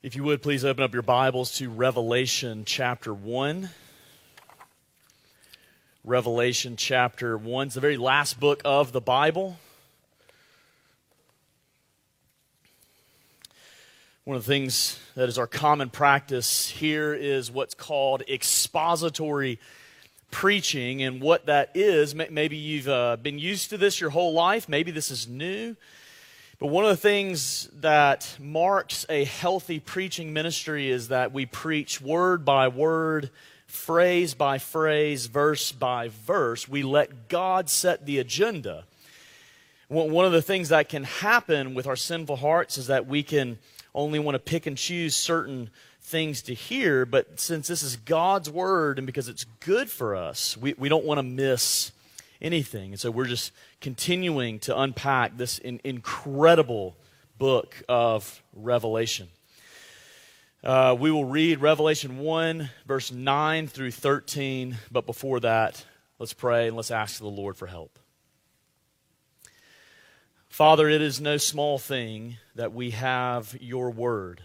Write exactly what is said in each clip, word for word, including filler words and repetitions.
If you would, please open up your Bibles to Revelation chapter one. Revelation chapter one. It's the very last book of the Bible. One of the things that is our common practice here is what's called expository preaching. And what that is, maybe you've uh, been used to this your whole life. Maybe this is new. But one of the things that marks a healthy preaching ministry is that we preach word by word, phrase by phrase, verse by verse. We let God set the agenda. One of the things that can happen with our sinful hearts is that we can only want to pick and choose certain things to hear. But since this is God's word and because it's good for us, we, we don't want to miss anything. And so we're just continuing to unpack this in, incredible book of Revelation. Uh, we will read Revelation one, verse nine through thirteen. But before that, let's pray and let's ask the Lord for help. Father, it is no small thing that we have your word.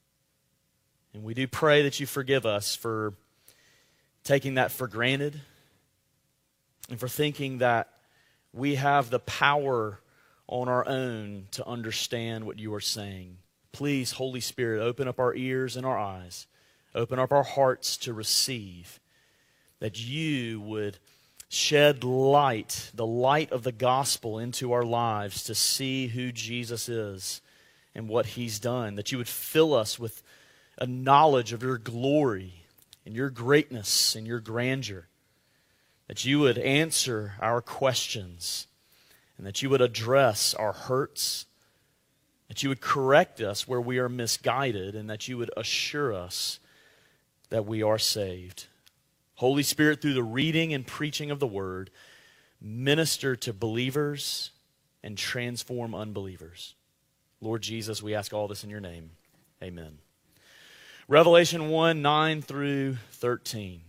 And we do pray that you forgive us for taking that for granted, and for thinking that we have the power on our own to understand what you are saying. Please, Holy Spirit, open up our ears and our eyes. Open up our hearts to receive. That you would shed light, the light of the gospel into our lives to see who Jesus is and what He's done. That you would fill us with a knowledge of your glory and your greatness and your grandeur. That you would answer our questions, and that you would address our hurts, that you would correct us where we are misguided, and that you would assure us that we are saved. Holy Spirit, through the reading and preaching of the Word, minister to believers and transform unbelievers. Lord Jesus, we ask all this in your name. Amen. Revelation one, nine through thirteen.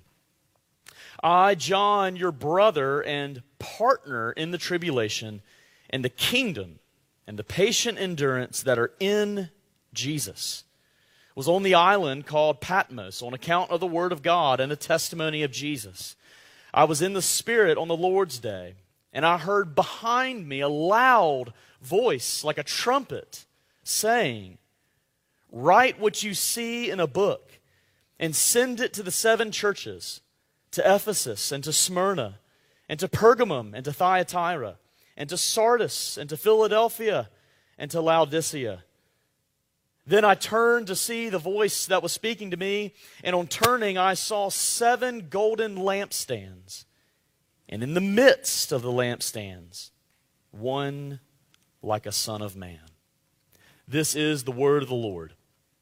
I, John, your brother and partner in the tribulation and the kingdom and the patient endurance that are in Jesus, was on the island called Patmos on account of the word of God and the testimony of Jesus. I was in the Spirit on the Lord's day, and I heard behind me a loud voice like a trumpet saying, "Write what you see in a book and send it to the seven churches, to Ephesus and to Smyrna and to Pergamum and to Thyatira and to Sardis and to Philadelphia and to Laodicea." Then I turned to see the voice that was speaking to me, and on turning I saw seven golden lampstands, and in the midst of the lampstands, one like a son of man. This is the word of the Lord.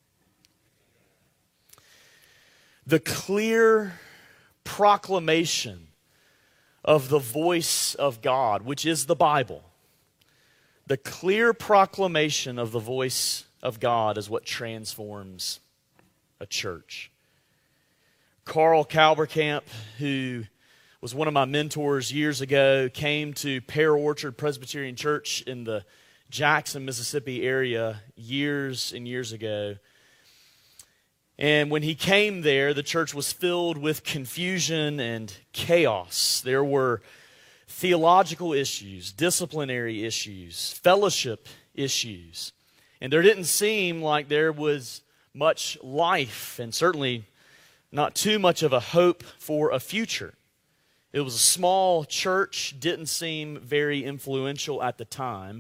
The clear proclamation of the voice of God, which is the Bible. The clear proclamation of the voice of God is what transforms a church. Carl Kalberkamp, who was one of my mentors years ago, came to Pear Orchard Presbyterian Church in the Jackson, Mississippi area years and years ago. And when he came there, the church was filled with confusion and chaos. There were theological issues, disciplinary issues, fellowship issues. And there didn't seem like there was much life, and certainly not too much of a hope for a future. It was a small church, didn't seem very influential at the time.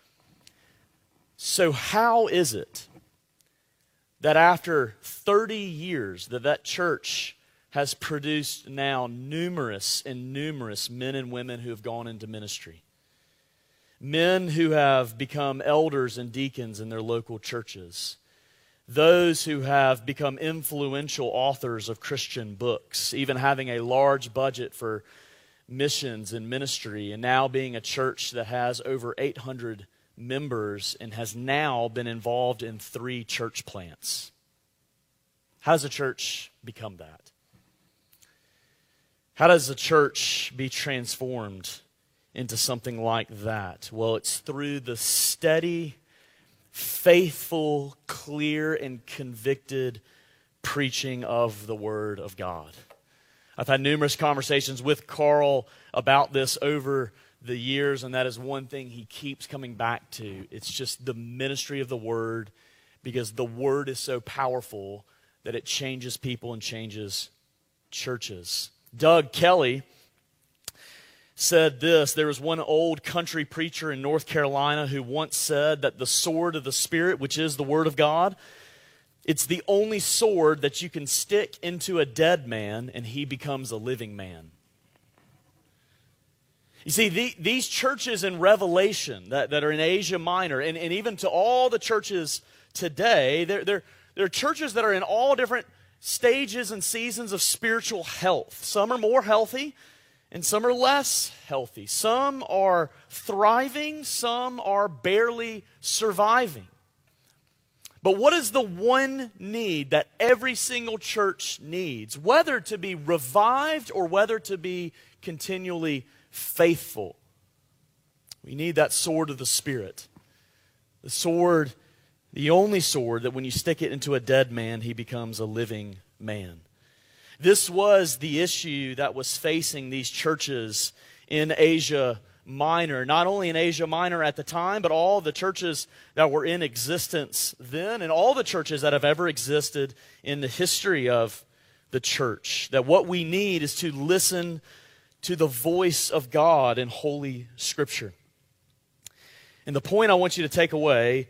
So how is it that after thirty years that that church has produced now numerous and numerous men and women who have gone into ministry? Men who have become elders and deacons in their local churches. Those who have become influential authors of Christian books, even having a large budget for missions and ministry, and now being a church that has over eight hundred members and has now been involved in three church plants. How does a church become that? How does a church be transformed into something like that? Well, it's through the steady, faithful, clear, and convicted preaching of the Word of God. I've had numerous conversations with Carl about this over the years, and that is one thing he keeps coming back to. It's just the ministry of the Word, because the Word is so powerful that it changes people and changes churches. Doug Kelly said this: there was one old country preacher in North Carolina who once said that the sword of the Spirit, which is the Word of God, it's the only sword that you can stick into a dead man and he becomes a living man. You see, the, these churches in Revelation that, that are in Asia Minor, and, and even to all the churches today, they're, they're, they're churches that are in all different stages and seasons of spiritual health. Some are more healthy, and some are less healthy. Some are thriving, some are barely surviving. But what is the one need that every single church needs, whether to be revived or whether to be continually faithful? We need that sword of the Spirit. The sword, the only sword that when you stick it into a dead man, he becomes a living man. This was the issue that was facing these churches in Asia Minor, not only in Asia Minor at the time, but all the churches that were in existence then, and all the churches that have ever existed in the history of the church. That what we need is to listen to the voice of God in Holy Scripture. And the point I want you to take away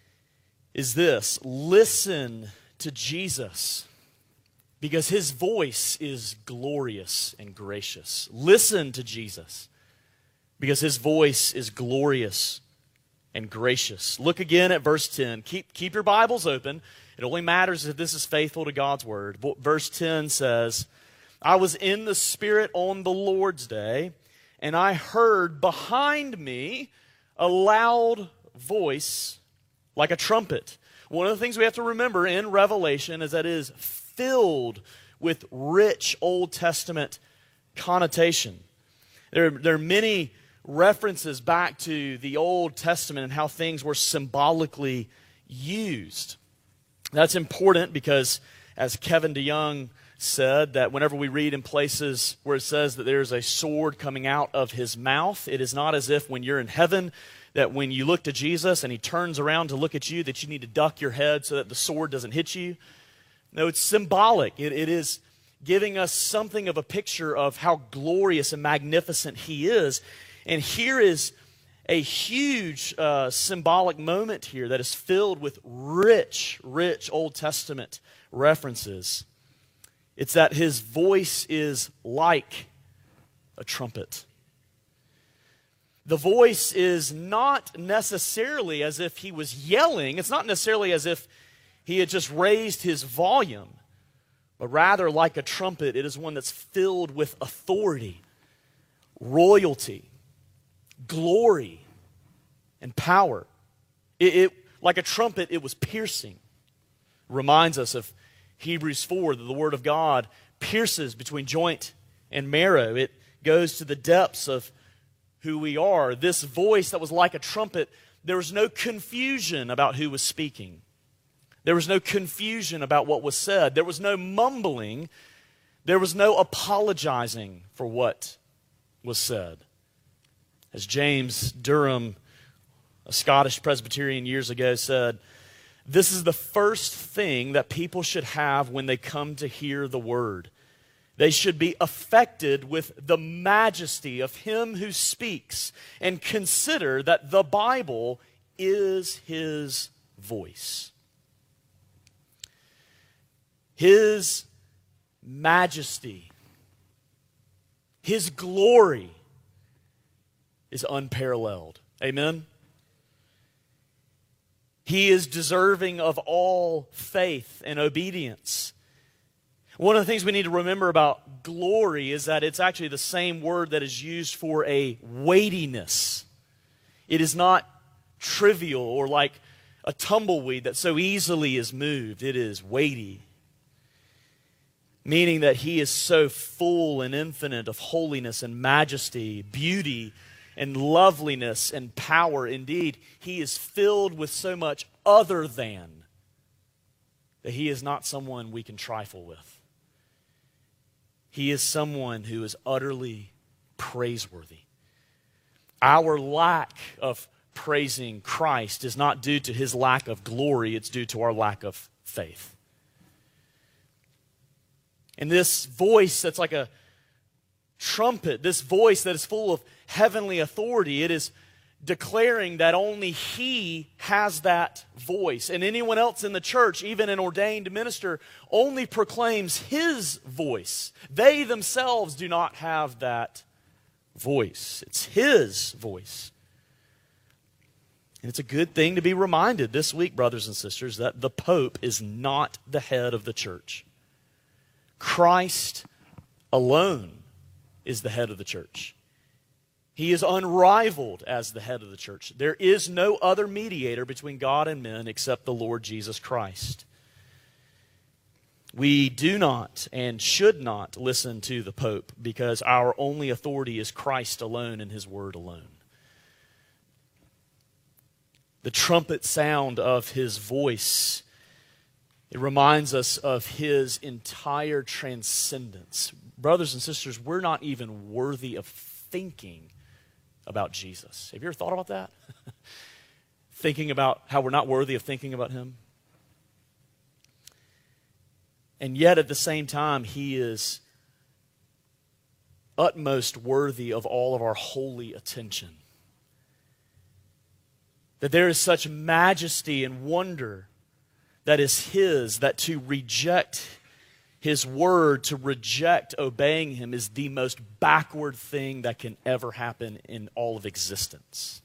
is this: listen to Jesus, because His voice is glorious and gracious. Listen to Jesus, because His voice is glorious and gracious. Look again at verse ten. Keep, keep your Bibles open. It only matters if this is faithful to God's Word. Verse ten says, I was in the Spirit on the Lord's day, and I heard behind me a loud voice like a trumpet. One of the things we have to remember in Revelation is that it is filled with rich Old Testament connotation. There, there are many references back to the Old Testament and how things were symbolically used. That's important because, as Kevin DeYoung said, that whenever we read in places where it says that there's a sword coming out of His mouth, it is not as if when you're in heaven that when you look to Jesus and He turns around to look at you that you need to duck your head so that the sword doesn't hit you. No, it's symbolic. It, it is giving us something of a picture of how glorious and magnificent He is. And here is a huge uh, symbolic moment here that is filled with rich, rich Old Testament references. It's that His voice is like a trumpet. The voice is not necessarily as if He was yelling. It's not necessarily as if He had just raised His volume, but rather like a trumpet, it is one that's filled with authority, royalty, glory, and power. It, it like a trumpet, it was piercing. Reminds us of Hebrews four, that the Word of God pierces between joint and marrow. It goes to the depths of who we are. This voice that was like a trumpet, there was no confusion about who was speaking. There was no confusion about what was said. There was no mumbling. There was no apologizing for what was said. As James Durham, a Scottish Presbyterian years ago, said, this is the first thing that people should have when they come to hear the Word. They should be affected with the majesty of Him who speaks and consider that the Bible is His voice. His majesty, His glory is unparalleled. Amen? He is deserving of all faith and obedience. One of the things we need to remember about glory is that it's actually the same word that is used for a weightiness. It is not trivial or like a tumbleweed that so easily is moved. It is weighty, meaning that He is so full and infinite of holiness and majesty, beauty, and loveliness and power. Indeed, he is filled with so much other than that he is not someone we can trifle with. He is someone who is utterly praiseworthy. Our lack of praising Christ is not due to his lack of glory, it's due to our lack of faith. And this voice that's like a trumpet, this voice that is full of heavenly authority, it is declaring that only he has that voice. And anyone else in the church, even an ordained minister, only proclaims his voice. They themselves do not have that voice. It's his voice. And it's a good thing to be reminded this week, brothers and sisters, that the Pope is not the head of the church. Christ alone is the head of the church. He is unrivaled as the head of the church. There is no other mediator between God and men except the Lord Jesus Christ. We do not and should not listen to the Pope because our only authority is Christ alone and his word alone. The trumpet sound of his voice, it reminds us of his entire transcendence. Brothers and sisters, we're not even worthy of thinking about Jesus. Have you ever thought about that? Thinking about how we're not worthy of thinking about him? And yet at the same time, he is utmost worthy of all of our holy attention. That there is such majesty and wonder that is his, that to reject his word, to reject obeying him, is the most backward thing that can ever happen in all of existence.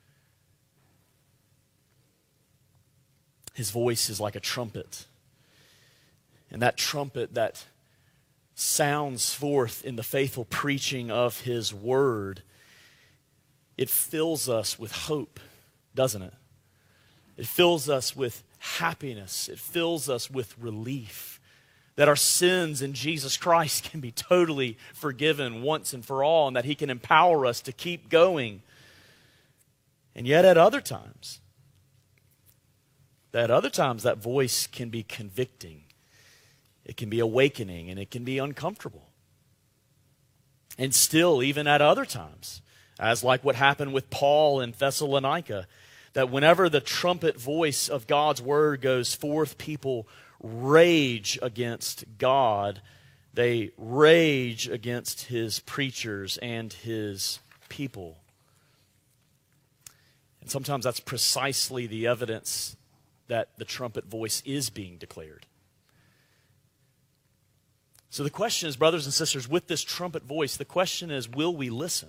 His voice is like a trumpet. And that trumpet that sounds forth in the faithful preaching of his word, it fills us with hope, doesn't it? It fills us with happiness. It fills us with relief. That our sins in Jesus Christ can be totally forgiven once and for all, and that he can empower us to keep going. And yet at other times, at other times that voice can be convicting. It can be awakening, and it can be uncomfortable. And still, even at other times, as like what happened with Paul in Thessalonica, that whenever the trumpet voice of God's word goes forth, people rage against God. They rage against his preachers and his people. And sometimes that's precisely the evidence that the trumpet voice is being declared. So the question is, brothers and sisters, with this trumpet voice, the question is, will we listen?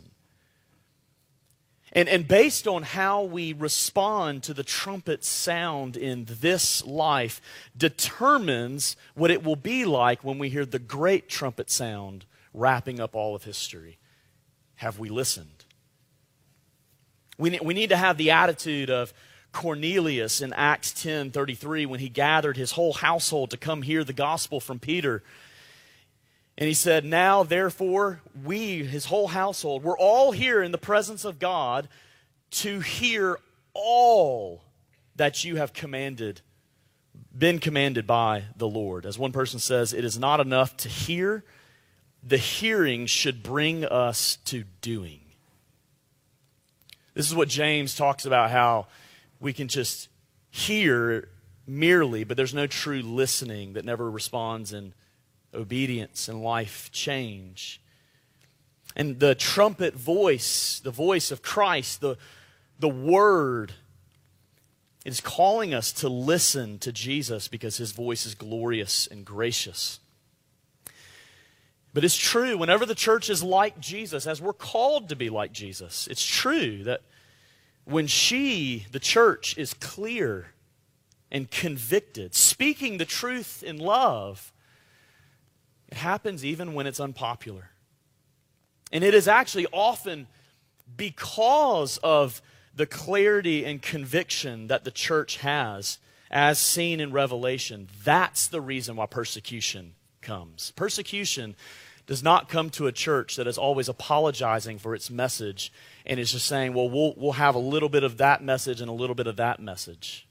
And, and based on how we respond to the trumpet sound in this life determines what it will be like when we hear the great trumpet sound wrapping up all of history. Have we listened? We, we need to have the attitude of Cornelius in Acts ten thirty-three when he gathered his whole household to come hear the gospel from Peter. And he said, now, therefore, we, his whole household, we're all here in the presence of God to hear all that you have commanded, been commanded by the Lord. As one person says, it is not enough to hear. The hearing should bring us to doing. This is what James talks about, how we can just hear merely, but there's no true listening that never responds in obedience and life change. And the trumpet voice, the voice of Christ, the, the word, is calling us to listen to Jesus because his voice is glorious and gracious. But it's true, whenever the church is like Jesus, as we're called to be like Jesus, it's true that when she, the church, is clear and convicted, speaking the truth in love, it happens even when it's unpopular. And it is actually often because of the clarity and conviction that the church has, as seen in Revelation. That's the reason why persecution comes. Persecution does not come to a church that is always apologizing for its message and is just saying, well, we'll we'll have a little bit of that message and a little bit of that message.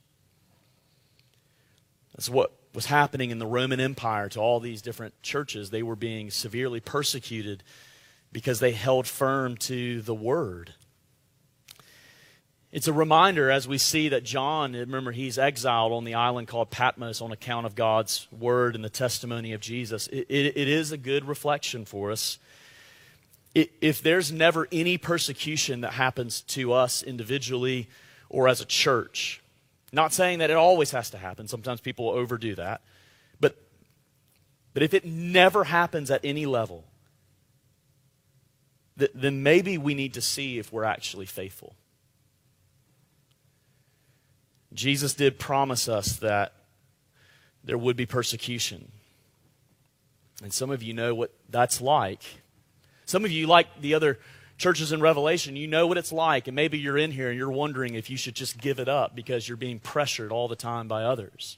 That's what was happening in the Roman Empire to all these different churches. They were being severely persecuted because they held firm to the Word. It's a reminder as we see that John, remember, he's exiled on the island called Patmos on account of God's Word and the testimony of Jesus. It, it, it is a good reflection for us. It, if there's never any persecution that happens to us individually or as a church, not saying that it always has to happen. Sometimes people overdo that. But, but if it never happens at any level, th- then maybe we need to see if we're actually faithful. Jesus did promise us that there would be persecution. And some of you know what that's like. Some of you, like the other churches in Revelation, you know what it's like, and maybe you're in here and you're wondering if you should just give it up because you're being pressured all the time by others.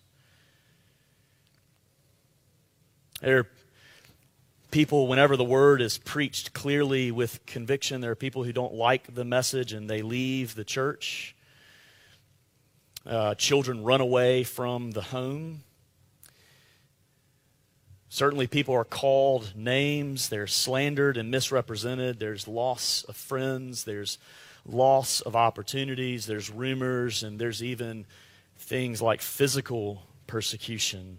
There are people, whenever the word is preached clearly with conviction, there are people who don't like the message and they leave the church. Uh, children run away from the home. Certainly people are called names, they're slandered and misrepresented, there's loss of friends, there's loss of opportunities, there's rumors, and there's even things like physical persecution.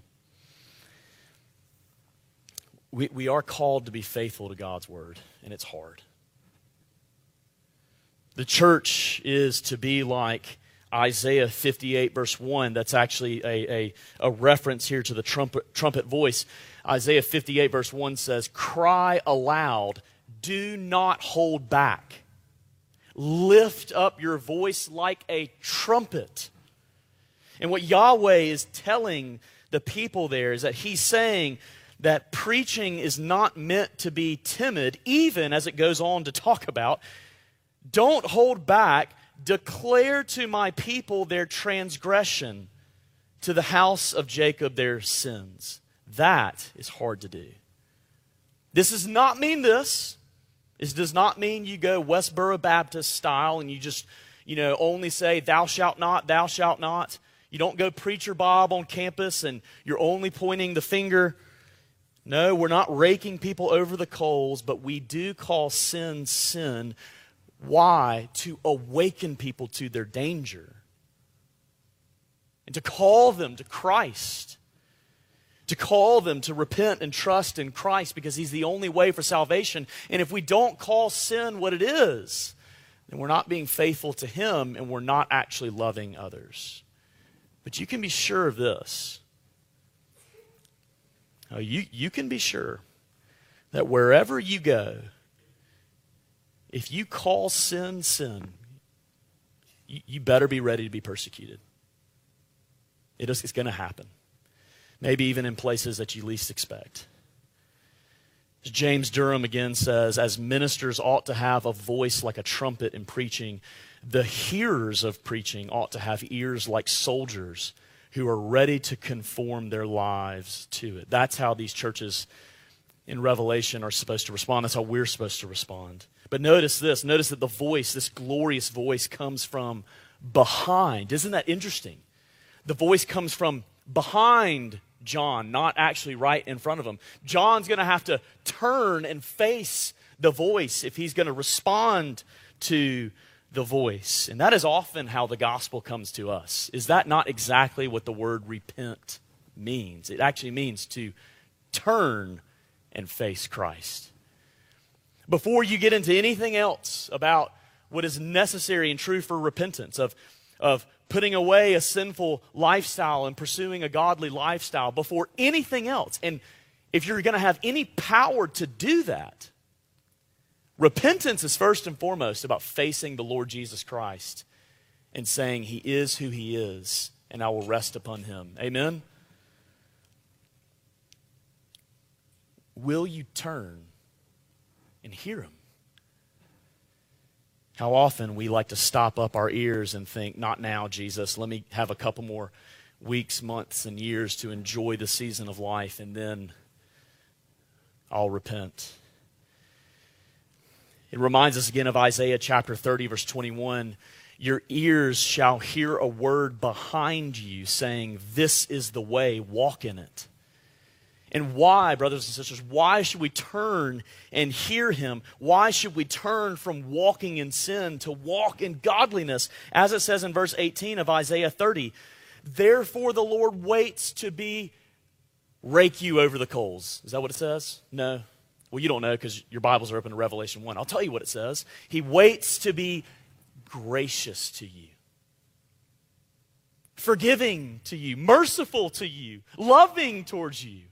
We, we are called to be faithful to God's Word, and it's hard. The church is to be like Isaiah fifty-eight verse one. That's actually a, a, a reference here to the trumpet, trumpet voice. Isaiah fifty-eight verse one says, "Cry aloud, do not hold back. Lift up your voice like a trumpet." And what Yahweh is telling the people there is that He's saying that preaching is not meant to be timid, even as it goes on to talk about. Don't hold back. Declare to my people their transgression, to the house of Jacob their sins. That is hard to do. This does not mean this. This does not mean you go Westboro Baptist style and you just, you know, only say, thou shalt not, thou shalt not. You don't go Preacher Bob on campus and you're only pointing the finger. No, we're not raking people over the coals, but we do call sin, sin. Why? To awaken people to their danger. And to call them to Christ. To call them to repent and trust in Christ because He's the only way for salvation. And if we don't call sin what it is, then we're not being faithful to Him and we're not actually loving others. But you can be sure of this. Now, you, you can be sure that wherever you go, if you call sin, sin, you, you better be ready to be persecuted. It is, it's going to happen. Maybe even in places that you least expect. James Durham again says, as ministers ought to have a voice like a trumpet in preaching, the hearers of preaching ought to have ears like soldiers who are ready to conform their lives to it. That's how these churches in Revelation are supposed to respond. That's how we're supposed to respond. But notice this. Notice that the voice, this glorious voice, comes from behind. Isn't that interesting? The voice comes from behind John, not actually right in front of him. John's going to have to turn and face the voice if he's going to respond to the voice. And that is often how the gospel comes to us. Is that not exactly what the word repent means? It actually means to turn and face Christ. Before you get into anything else about what is necessary and true for repentance, of, of putting away a sinful lifestyle and pursuing a godly lifestyle, before anything else, and if you're going to have any power to do that, repentance is first and foremost about facing the Lord Jesus Christ and saying He is who He is, and I will rest upon Him. Amen? Will you turn and hear Him? How often we like to stop up our ears and think, not now, Jesus. Let me have a couple more weeks, months, and years to enjoy the season of life, and then I'll repent. It reminds us again of Isaiah chapter thirty, verse twenty-one. Your ears shall hear a word behind you saying, this is the way, walk in it. And why, brothers and sisters, why should we turn and hear him? Why should we turn from walking in sin to walk in godliness? As it says in verse eighteen of Isaiah thirty, therefore the Lord waits to be, rake you over the coals. Is that what it says? No. Well, you don't know because your Bibles are open to Revelation one. I'll tell you what it says. He waits to be gracious to you, forgiving to you, merciful to you, loving towards you.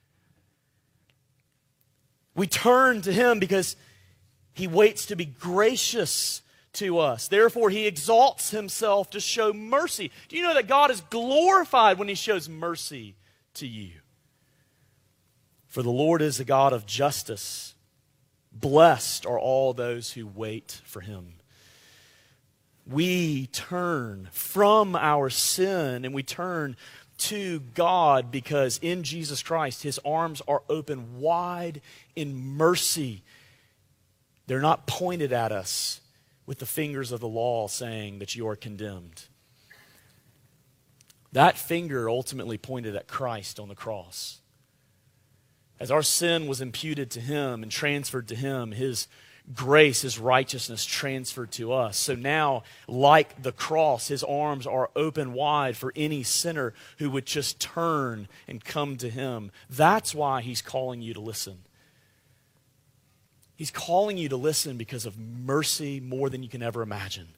We turn to him because he waits to be gracious to us. Therefore, he exalts himself to show mercy. Do you know that God is glorified when he shows mercy to you? For the Lord is a God of justice. Blessed are all those who wait for him. We turn from our sin and we turn to God because in Jesus Christ, his arms are open wide in mercy. They're not pointed at us with the fingers of the law saying that you are condemned. That finger ultimately pointed at Christ on the cross. As our sin was imputed to him and transferred to him, his grace, his righteousness transferred to us. So now, like the cross, his arms are open wide for any sinner who would just turn and come to him. That's why he's calling you to listen. He's calling you to listen because of mercy more than you can ever imagine.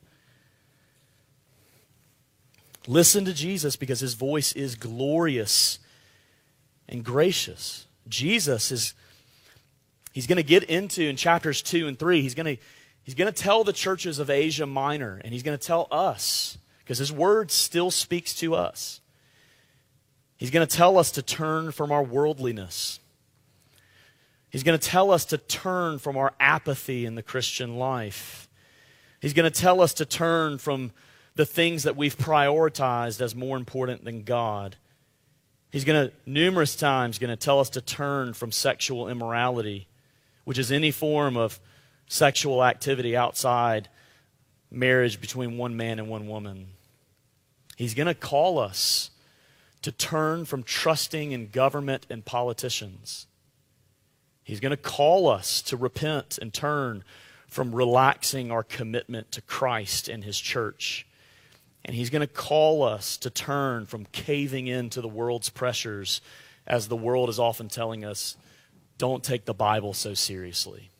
Listen to Jesus because his voice is glorious and gracious. Jesus is, he's going to get into in chapters two and three, he's going to, he's going to tell the churches of Asia Minor, and he's going to tell us, because his word still speaks to us. He's going to tell us to turn from our worldliness. He's going to tell us to turn from our apathy in the Christian life. He's going to tell us to turn from the things that we've prioritized as more important than God. He's going to, numerous times, going to tell us to turn from sexual immorality, which is any form of sexual activity outside marriage between one man and one woman. He's going to call us to turn from trusting in government and politicians. He's going to call us to repent and turn from relaxing our commitment to Christ and his church. And he's going to call us to turn from caving into the world's pressures, as the world is often telling us, don't take the Bible so seriously.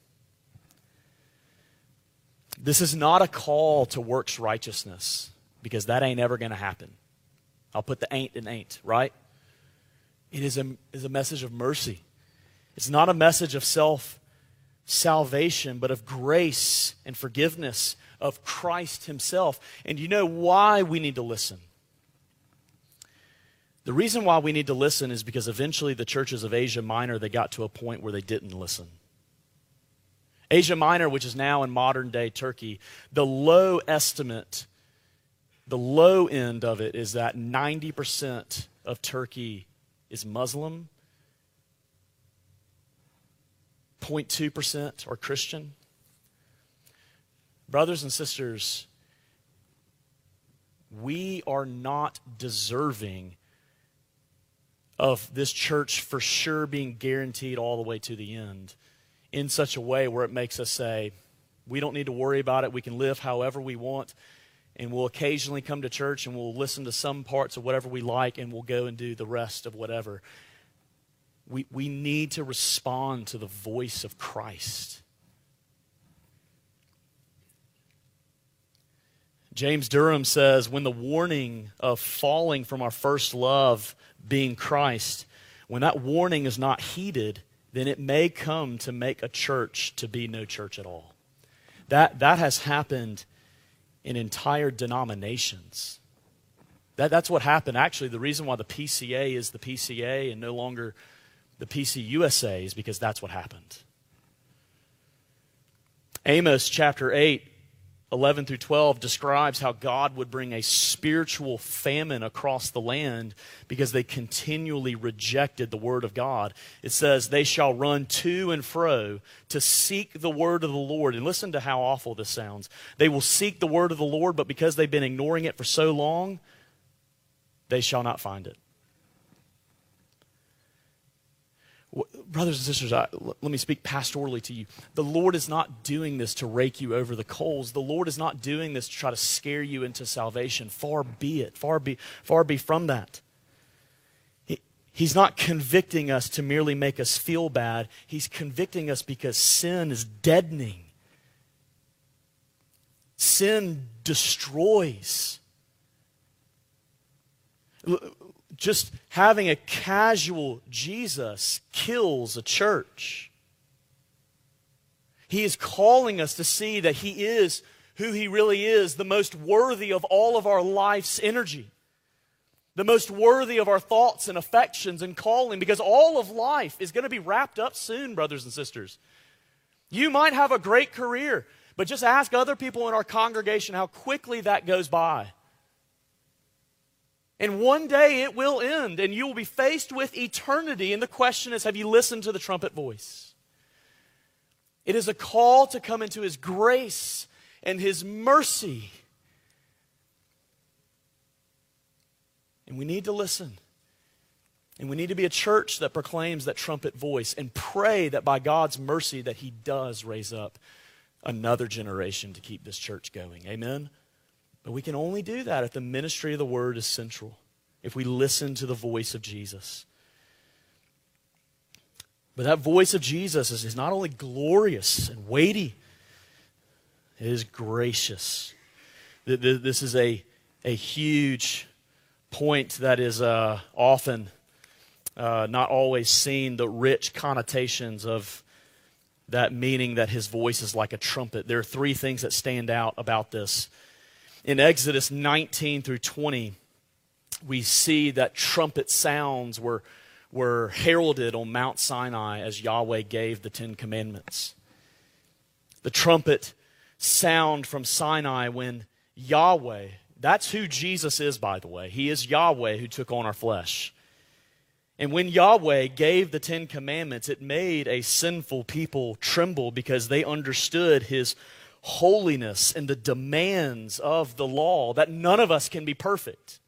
This is not a call to works righteousness, because that ain't ever going to happen. I'll put the ain't in ain't, right? It is a, is a message of mercy. It's not a message of self-salvation, but of grace and forgiveness of Christ himself. And you know why we need to listen? The reason why we need to listen is because eventually the churches of Asia Minor, they got to a point where they didn't listen. Asia Minor, which is now in modern-day Turkey, the low estimate, the low end of it is that ninety percent of Turkey is Muslim, zero point two percent are Christian. Brothers and sisters, we are not deserving of this church for sure being guaranteed all the way to the end in such a way where it makes us say, we don't need to worry about it. We can live however we want, and we'll occasionally come to church and we'll listen to some parts of whatever we like, and we'll go and do the rest of whatever. We, we need to respond to the voice of Christ. James Durham says, when the warning of falling from our first love, being Christ, when that warning is not heeded, then it may come to make a church to be no church at all. That, that has happened in entire denominations. That, that's what happened. Actually, the reason why the P C A is the P C A and no longer the P C U S A is because that's what happened. Amos chapter eight eleven through twelve describes how God would bring a spiritual famine across the land because they continually rejected the word of God. It says, they shall run to and fro to seek the word of the Lord. And listen to how awful this sounds. They will seek the word of the Lord, but because they've been ignoring it for so long, they shall not find it. Brothers and sisters, I, let me speak pastorally to you. The Lord is not doing this to rake you over the coals. The Lord is not doing this to try to scare you into salvation. Far be it. Far be, far be from that. He, he's not convicting us to merely make us feel bad. He's convicting us because sin is deadening. Sin destroys. Just having a casual Jesus kills a church. He is calling us to see that He is who He really is, the most worthy of all of our life's energy, the most worthy of our thoughts and affections and calling, because all of life is going to be wrapped up soon, brothers and sisters. You might have a great career, but just ask other people in our congregation how quickly that goes by. And one day it will end, and you will be faced with eternity. And the question is, have you listened to the trumpet voice? It is a call to come into His grace and His mercy. And we need to listen. And we need to be a church that proclaims that trumpet voice and pray that by God's mercy that He does raise up another generation to keep this church going. Amen? But we can only do that if the ministry of the Word is central, if we listen to the voice of Jesus. But that voice of Jesus is, is not only glorious and weighty, it is gracious. This is a, a huge point that is uh, often uh, not always seen, the rich connotations of that meaning that His voice is like a trumpet. There are three things that stand out about this. In Exodus nineteen through twenty, we see that trumpet sounds were, were heralded on Mount Sinai as Yahweh gave the Ten Commandments. The trumpet sound from Sinai when Yahweh, that's who Jesus is, by the way. He is Yahweh who took on our flesh. And when Yahweh gave the Ten Commandments, it made a sinful people tremble because they understood His holiness and the demands of the law, that none of us can be perfect.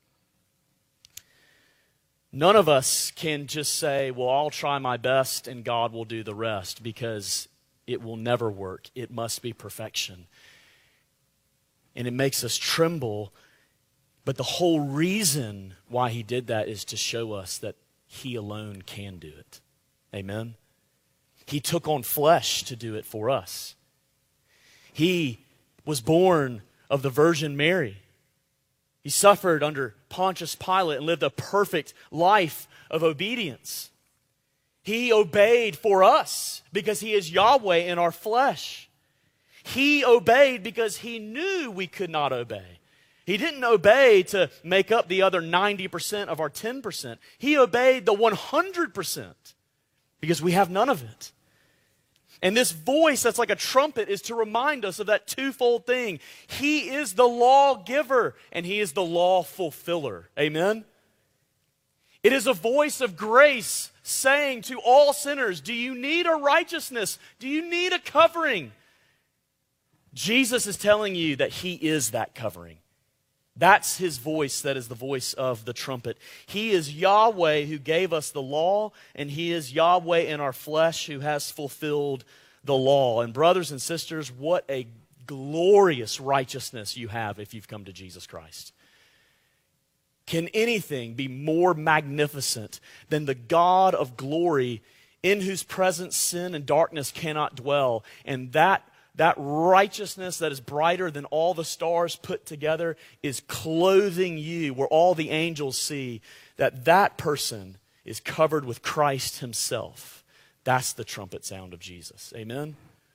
None of us can just say, well, I'll try my best and God will do the rest, because it will never work. It must be perfection. And it makes us tremble. But the whole reason why He did that is to show us that He alone can do it. Amen? He took on flesh to do it for us. He was born of the Virgin Mary. He suffered under Pontius Pilate and lived a perfect life of obedience. He obeyed for us because He is Yahweh in our flesh. He obeyed because He knew we could not obey. He didn't obey to make up the other ninety percent of our ten percent. He obeyed the one hundred percent because we have none of it. And this voice that's like a trumpet is to remind us of that twofold thing. He is the lawgiver and He is the law fulfiller. Amen? It is a voice of grace saying to all sinners, do you need a righteousness? Do you need a covering? Jesus is telling you that He is that covering. That's His voice that is the voice of the trumpet. He is Yahweh who gave us the law, and He is Yahweh in our flesh who has fulfilled the law. And brothers and sisters, what a glorious righteousness you have if you've come to Jesus Christ. Can anything be more magnificent than the God of glory in whose presence sin and darkness cannot dwell? And that That righteousness that is brighter than all the stars put together is clothing you, where all the angels see that that person is covered with Christ Himself. That's the trumpet sound of Jesus. Amen?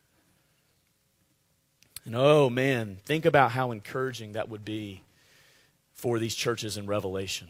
And oh man, think about how encouraging that would be for these churches in Revelation.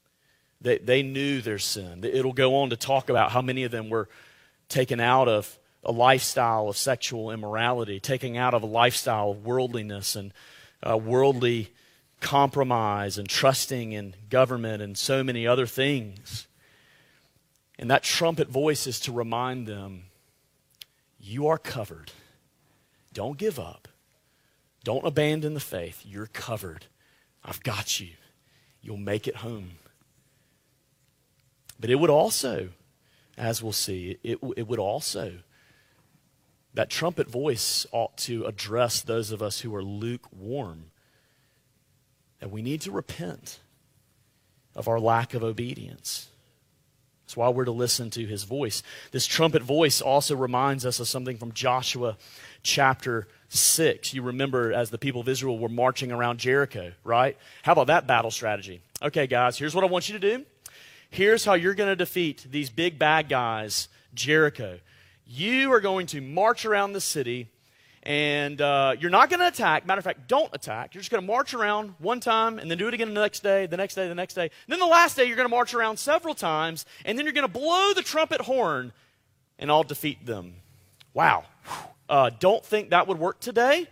They, they knew their sin. It'll go on to talk about how many of them were taken out of a lifestyle of sexual immorality, taking out of a lifestyle of worldliness and uh, worldly compromise and trusting in government and so many other things. And that trumpet voice is to remind them, you are covered. Don't give up. Don't abandon the faith. You're covered. I've got you. You'll make it home. But it would also, as we'll see, it, it would also, that trumpet voice ought to address those of us who are lukewarm. That we need to repent of our lack of obedience. That's why we're to listen to his voice. This trumpet voice also reminds us of something from Joshua chapter six. You remember as the people of Israel were marching around Jericho, right? How about that battle strategy? Okay, guys, here's what I want you to do. Here's how you're going to defeat these big bad guys, Jericho. You are going to march around the city, and uh, you're not going to attack. Matter of fact, don't attack. You're just going to march around one time, and then do it again the next day, the next day, the next day. And then the last day, you're going to march around several times, and then you're going to blow the trumpet horn, and I'll defeat them. Wow. Uh, don't think that would work today.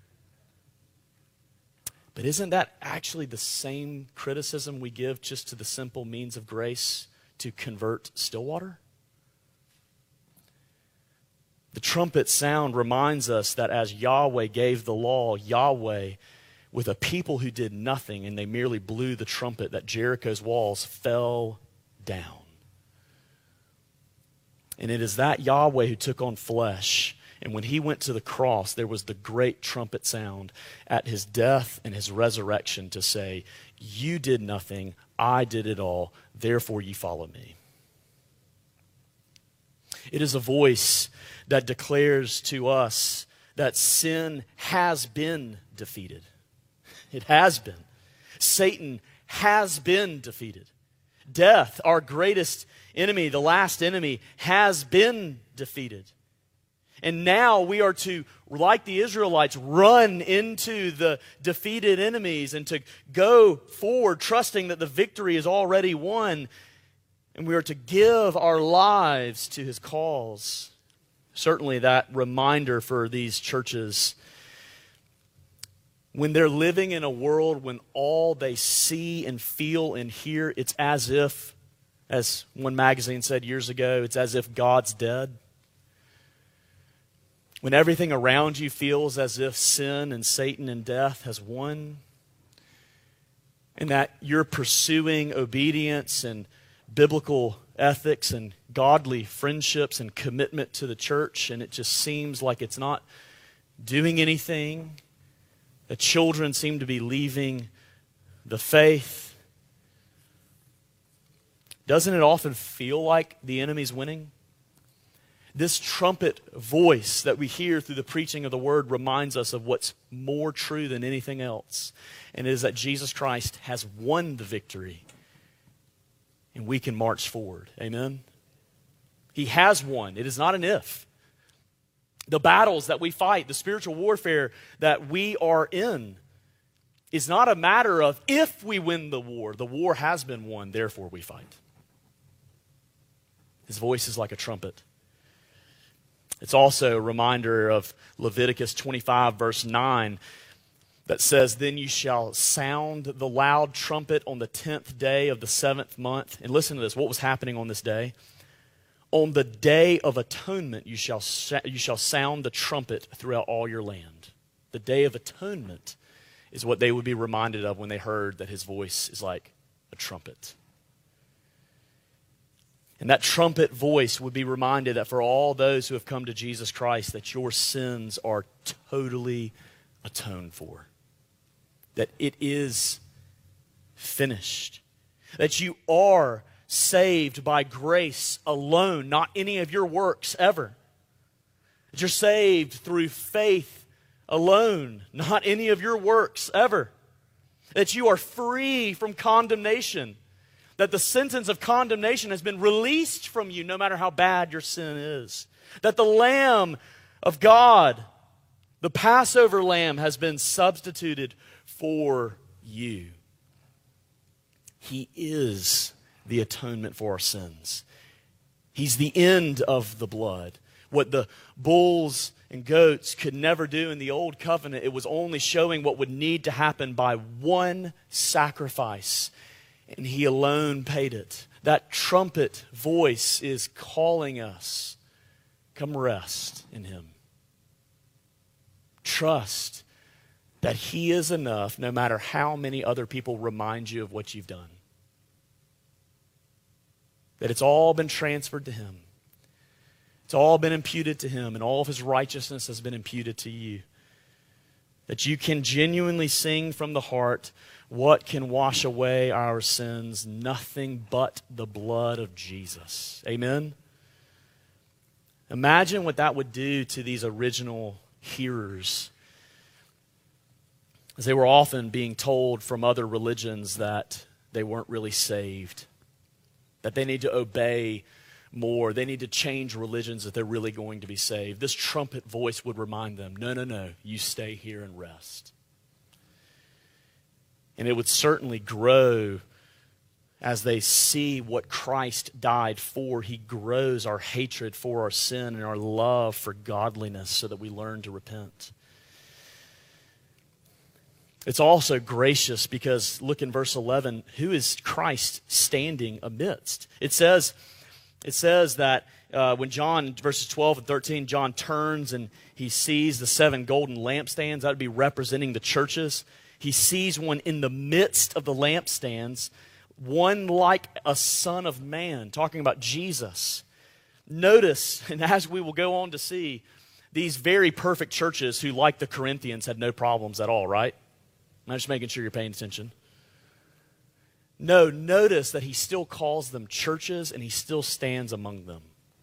But isn't that actually the same criticism we give just to the simple means of grace to convert Stillwater? The trumpet sound reminds us that as Yahweh gave the law, Yahweh, with a people who did nothing and they merely blew the trumpet, that Jericho's walls fell down. And it is that Yahweh who took on flesh. And when he went to the cross, there was the great trumpet sound at his death and his resurrection to say, you did nothing, I did it all, therefore ye follow me. It is a voice that declares to us that sin has been defeated. It has been. Satan has been defeated. Death, our greatest enemy, the last enemy, has been defeated. And now we are to, like the Israelites, run into the defeated enemies and to go forward trusting that the victory is already won. And we are to give our lives to his cause. Certainly that reminder for these churches, when they're living in a world when all they see and feel and hear, it's as if, as one magazine said years ago, it's as if God's dead. When everything around you feels as if sin and Satan and death has won, and that you're pursuing obedience and biblical ethics and godly friendships and commitment to the church, and it just seems like it's not doing anything. The children seem to be leaving the faith. Doesn't it often feel like the enemy's winning? This trumpet voice that we hear through the preaching of the word reminds us of what's more true than anything else. And it is that Jesus Christ has won the victory. And we can march forward. Amen? He has won. It is not an if. The battles that we fight, the spiritual warfare that we are in, is not a matter of if we win the war. The war has been won, therefore we fight. His voice is like a trumpet. It's also a reminder of Leviticus twenty-five, verse nine, that says, then you shall sound the loud trumpet on the tenth day of the seventh month. And listen to this, what was happening on this day? On the day of atonement, you shall, you shall sound the trumpet throughout all your land. The day of atonement is what they would be reminded of when they heard that his voice is like a trumpet. And that trumpet voice would be reminded that for all those who have come to Jesus Christ, that your sins are totally atoned for. That it is finished. That you are saved by grace alone, not any of your works ever. That you're saved through faith alone, not any of your works ever. That you are free from condemnation. That the sentence of condemnation has been released from you no matter how bad your sin is. That the Lamb of God, the Passover Lamb, has been substituted for you. He is the atonement for our sins. He's the end of the blood. What the bulls and goats could never do in the old covenant, it was only showing what would need to happen by one sacrifice. And he alone paid it. That trumpet voice is calling us. Come rest in him. Trust that he is enough no matter how many other people remind you of what you've done. That it's all been transferred to him. It's all been imputed to him, and all of his righteousness has been imputed to you. That you can genuinely sing from the heart, what can wash away our sins? Nothing but the blood of Jesus. Amen? Imagine what that would do to these original hearers, as they were often being told from other religions that they weren't really saved, that they need to obey more, they need to change religions if they're really going to be saved. This trumpet voice would remind them, no, no, no, you stay here and rest. And it would certainly grow as they see what Christ died for. He grows our hatred for our sin and our love for godliness so that we learn to repent. It's also gracious because, look in verse eleven, who is Christ standing amidst? It says, it says that uh, when John, verses twelve and thirteen, John turns and he sees the seven golden lampstands. That would be representing the churches. He sees one in the midst of the lampstands, one like a son of man, talking about Jesus. Notice, and as we will go on to see, these very perfect churches who, like the Corinthians, had no problems at all, right? I'm just making sure you're paying attention. No, notice that he still calls them churches and he still stands among them.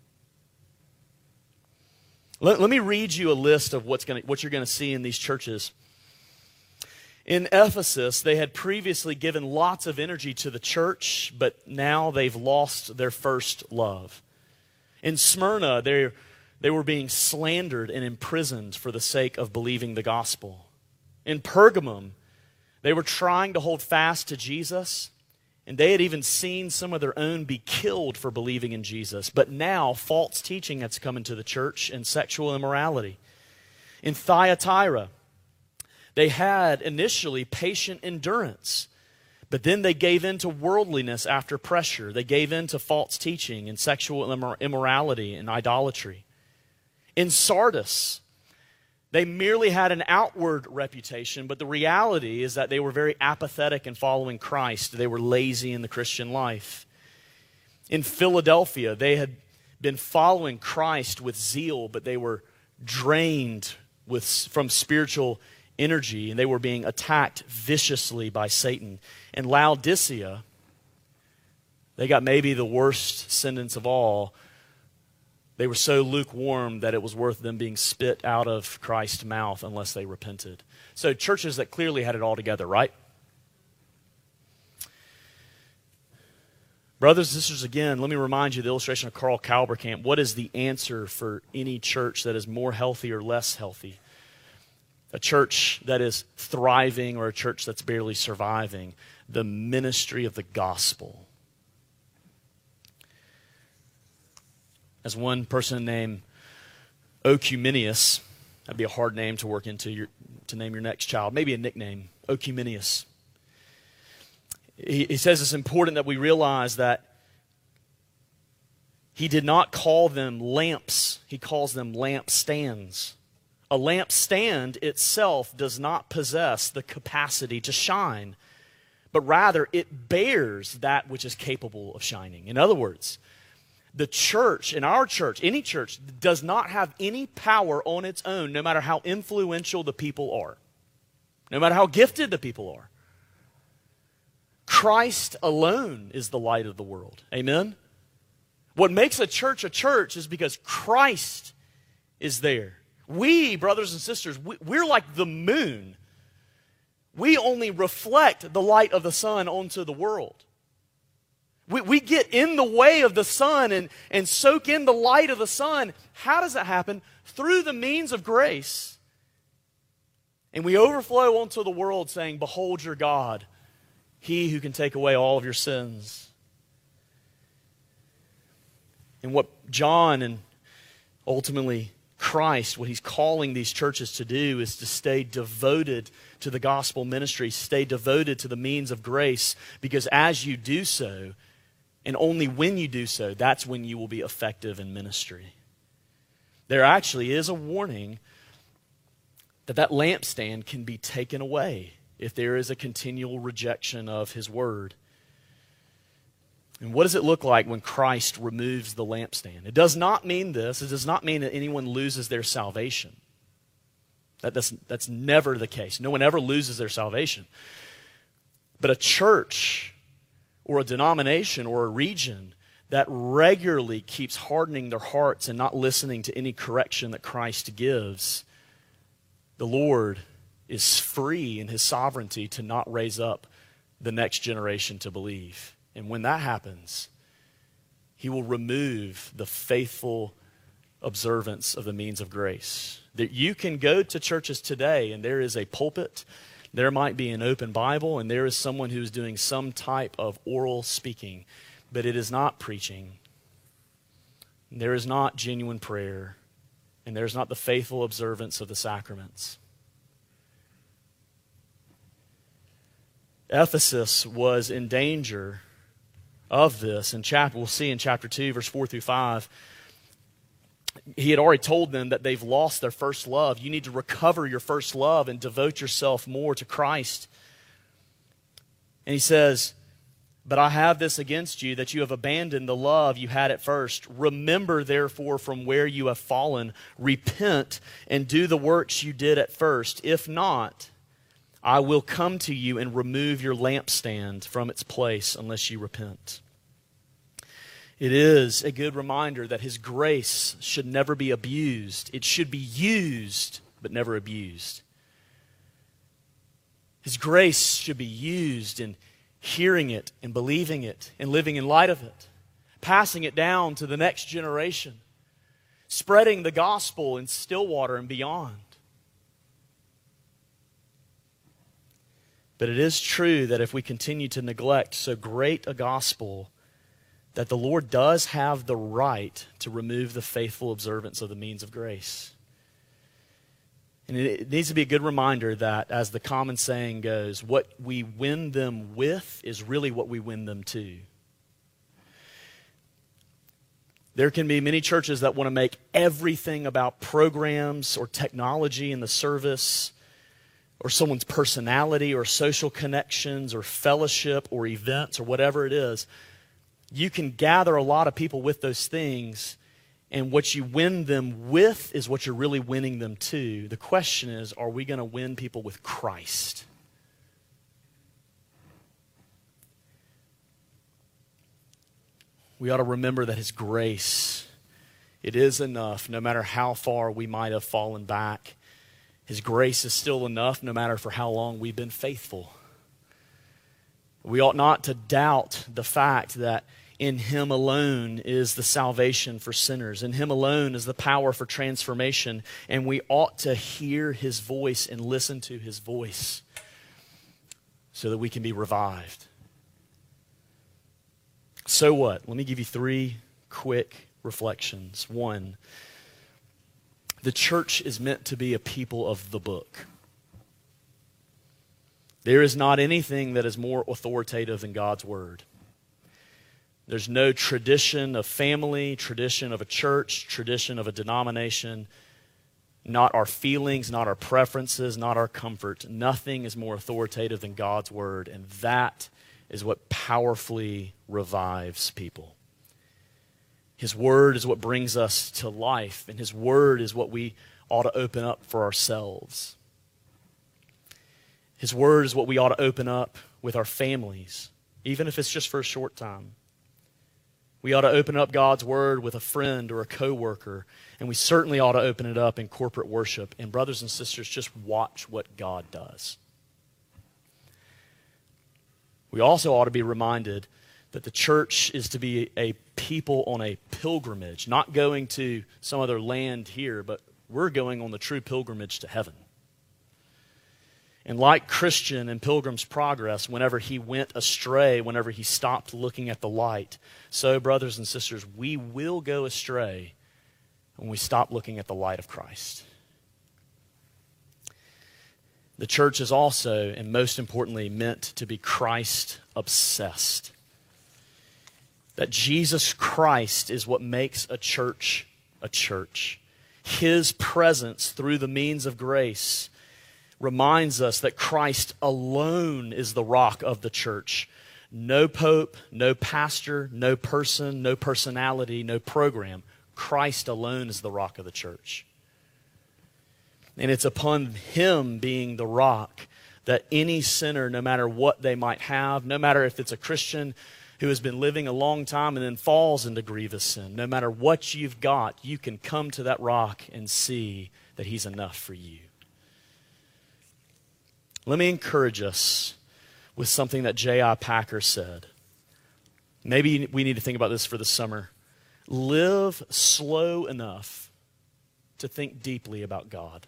Let, let me read you a list of what's gonna, what you're going to see in these churches. In Ephesus, they had previously given lots of energy to the church, but now they've lost their first love. In Smyrna, they they were being slandered and imprisoned for the sake of believing the gospel. In Pergamum, they were trying to hold fast to Jesus, and they had even seen some of their own be killed for believing in Jesus. But now, false teaching has come into the church and sexual immorality. In Thyatira, they had initially patient endurance, but then they gave in to worldliness after pressure. They gave in to false teaching and sexual immor- immorality and idolatry. In Sardis, they merely had an outward reputation, but the reality is that they were very apathetic in following Christ. They were lazy in the Christian life. In Philadelphia, they had been following Christ with zeal, but they were drained with, from spiritual energy, and they were being attacked viciously by Satan. In Laodicea, they got maybe the worst sentence of all. They were so lukewarm that it was worth them being spit out of Christ's mouth unless they repented. So churches that clearly had it all together, right? Brothers and sisters, again, let me remind you the illustration of Carl Kalberkamp. What is the answer for any church that is more healthy or less healthy? A church that is thriving or a church that's barely surviving? The ministry of the gospel. As one person named Oecumenius, that'd be a hard name to work into your, to name your next child. Maybe a nickname, Oecumenius. He, he says it's important that we realize that he did not call them lamps. He calls them lampstands. A lampstand itself does not possess the capacity to shine, but rather it bears that which is capable of shining. In other words, the church, in our church, any church, does not have any power on its own, no matter how influential the people are, no matter how gifted the people are. Christ alone is the light of the world. Amen? What makes a church a church is because Christ is there. We, brothers and sisters, we, we're like the moon. We only reflect the light of the sun onto the world. We, we get in the way of the sun and, and soak in the light of the sun. How does that happen? Through the means of grace. And we overflow onto the world saying, behold your God, he who can take away all of your sins. And what John and Ultimately, Christ, what he's calling these churches to do is to stay devoted to the gospel ministry, stay devoted to the means of grace, because as you do so, and only when you do so, that's when you will be effective in ministry. There actually is a warning that that lampstand can be taken away if there is a continual rejection of his word. And what does it look like when Christ removes the lampstand? It does not mean this. It does not mean that anyone loses their salvation. That, that's, that's never the case. No one ever loses their salvation. But a church or a denomination or a region that regularly keeps hardening their hearts and not listening to any correction that Christ gives, the Lord is free in his sovereignty to not raise up the next generation to believe. And when that happens, he will remove the faithful observance of the means of grace. That you can go to churches today and there is a pulpit, there might be an open Bible, and there is someone who is doing some type of oral speaking, but it is not preaching. There is not genuine prayer, and there is not the faithful observance of the sacraments. Ephesus was in danger of this. In chapter, we'll see in chapter two, verse four through five, he had already told them that they've lost their first love. You need to recover your first love and devote yourself more to Christ. And he says, but I have this against you, that you have abandoned the love you had at first. Remember, therefore, from where you have fallen, repent and do the works you did at first. If not, I will come to you and remove your lampstand from its place unless you repent. It is a good reminder that his grace should never be abused. It should be used, but never abused. His grace should be used in hearing it and believing it and living in light of it, passing it down to the next generation, spreading the gospel in Stillwater and beyond. But it is true that if we continue to neglect so great a gospel, that the Lord does have the right to remove the faithful observance of the means of grace. And it needs to be a good reminder that, as the common saying goes, what we win them with is really what we win them to. There can be many churches that want to make everything about programs or technology in the service, or someone's personality or social connections or fellowship or events or whatever it is. You can gather a lot of people with those things, and what you win them with is what you're really winning them to. The question is, are we going to win people with Christ? We ought to remember that his grace, it is enough no matter how far we might have fallen back. His grace is still enough no matter for how long we've been faithful. We ought not to doubt the fact that in him alone is the salvation for sinners. In him alone is the power for transformation. And we ought to hear his voice and listen to his voice so that we can be revived. So what? Let me give you three quick reflections. One, the church is meant to be a people of the book. There is not anything that is more authoritative than God's word. There's no tradition of family, tradition of a church, tradition of a denomination, not our feelings, not our preferences, not our comfort. Nothing is more authoritative than God's word, and that is what powerfully revives people. His word is what brings us to life, and his word is what we ought to open up for ourselves. His word is what we ought to open up with our families, even if it's just for a short time. We ought to open up God's word with a friend or a coworker, and we certainly ought to open it up in corporate worship. And brothers and sisters, just watch what God does. We also ought to be reminded that the church is to be a people on a pilgrimage, not going to some other land here, but we're going on the true pilgrimage to heaven. And like Christian in Pilgrim's Progress, whenever he went astray, whenever he stopped looking at the light, so brothers and sisters, we will go astray when we stop looking at the light of Christ. The church is also, and most importantly, meant to be Christ-obsessed. That Jesus Christ is what makes a church a church. His presence through the means of grace reminds us that Christ alone is the rock of the church. No pope, no pastor, no person, no personality, no program. Christ alone is the rock of the church. And it's upon Him being the rock that any sinner, no matter what they might have, no matter if it's a Christian who has been living a long time and then falls into grievous sin, no matter what you've got, you can come to that rock and see that He's enough for you. Let me encourage us with something that J I Packer said. Maybe we need to think about this for the summer. Live slow enough to think deeply about God.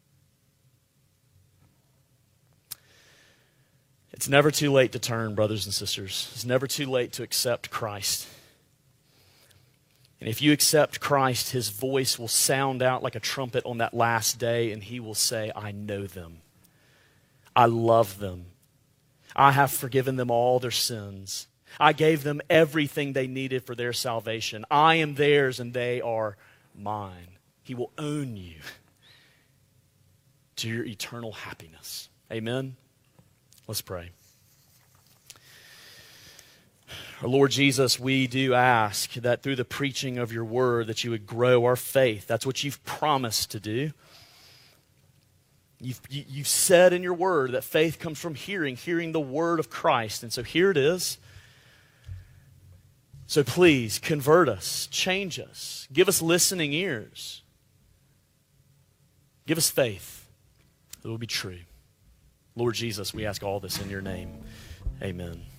It's never too late to turn, brothers and sisters. It's never too late to accept Christ. And if you accept Christ, His voice will sound out like a trumpet on that last day, and He will say, I know them. I love them. I have forgiven them all their sins. I gave them everything they needed for their salvation. I am theirs and they are mine. He will own you to your eternal happiness. Amen? Let's pray. Our Lord Jesus, we do ask that through the preaching of your word that you would grow our faith. That's what you've promised to do. You've, you've said in your word that faith comes from hearing, hearing the word of Christ. And so here it is. So please convert us, change us, give us listening ears. Give us faith that will be true. Lord Jesus, we ask all this in your name. Amen.